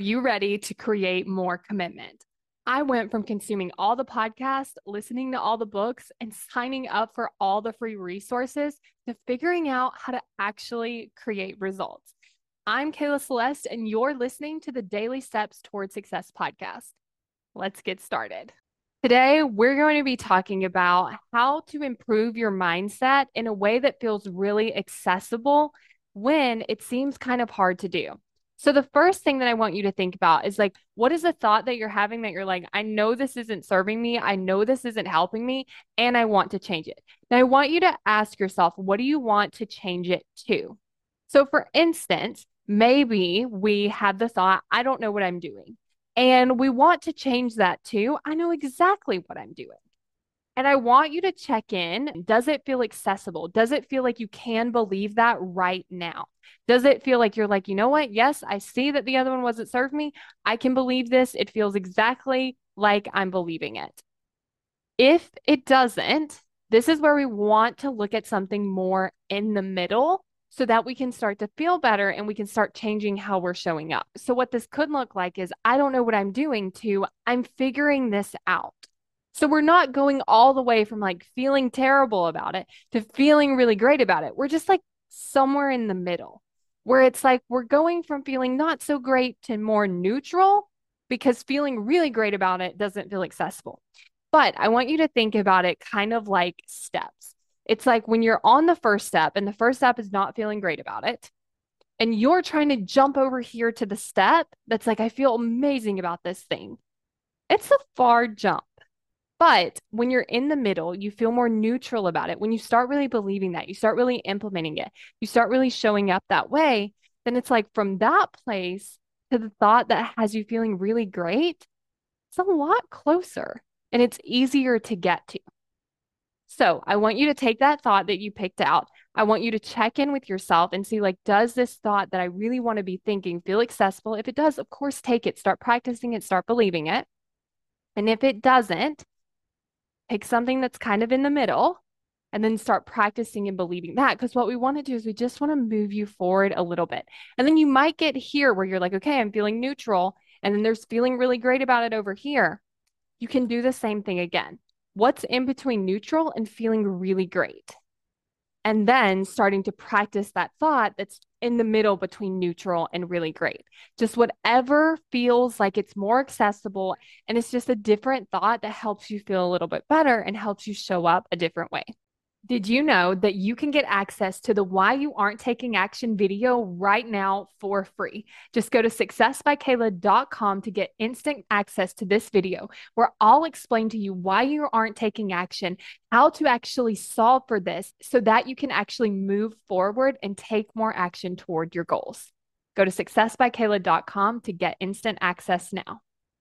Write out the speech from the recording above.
You ready to create more commitment? I went from consuming all the podcasts, listening to all the books, and signing up for all the free resources to figuring out how to actually create results. I'm Kayla Celeste, and you're listening to the Daily Steps Toward Success podcast. Let's get started. Today, we're going to be talking about how to improve your mindset in a way that feels really accessible when it seems kind of hard to do. So, the first thing that I want you to think about is like, what is a thought that you're having that you're like, I know this isn't serving me, I know this isn't helping me, and I want to change it. Now, I want you to ask yourself, what do you want to change it to? So, for instance, maybe we have the thought, I don't know what I'm doing. And we want to change that to, I know exactly what I'm doing. And I want you to check in. Does it feel accessible? Does it feel like you can believe that right now? Does it feel like you're like, you know what? Yes, I see that the other one wasn't served me. I can believe this. It feels exactly like I'm believing it. If it doesn't, this is where we want to look at something more in the middle so that we can start to feel better and we can start changing how we're showing up. So, what this could look like is I don't know what I'm doing to I'm figuring this out. So, we're not going all the way from like feeling terrible about it to feeling really great about it. We're just like somewhere in the middle where it's like we're going from feeling not so great to more neutral because feeling really great about it doesn't feel accessible. But I want you to think about it kind of like steps. It's like when you're on the first step and the first step is not feeling great about it, and you're trying to jump over here to the step that's like, I feel amazing about this thing. It's a far jump. But when you're in the middle, you feel more neutral about it. When you start really believing that, you start really implementing it, you start really showing up that way, then it's like from that place to the thought that has you feeling really great, it's a lot closer and it's easier to get to. So I want you to take that thought that you picked out. I want you to check in with yourself and see, like, does this thought that I really want to be thinking feel accessible? If it does, of course, take it, start practicing it, start believing it. And if it doesn't, pick something that's kind of in the middle and then start practicing and believing that. Because what we want to do is we just want to move you forward a little bit. And then you might get here where you're like, okay, I'm feeling neutral. And then there's feeling really great about it over here. You can do the same thing again. What's in between neutral and feeling really great? And then starting to practice that thought that's in the middle between neutral and really great. Just whatever feels like it's more accessible. And it's just a different thought that helps you feel a little bit better and helps you show up a different way. Did you know that you can get access to the Why You Aren't Taking Action video right now for free? Just go to successbykayla.com to get instant access to this video where I'll explain to you why you aren't taking action, how to actually solve for this so that you can actually move forward and take more action toward your goals. Go to successbykayla.com to get instant access now.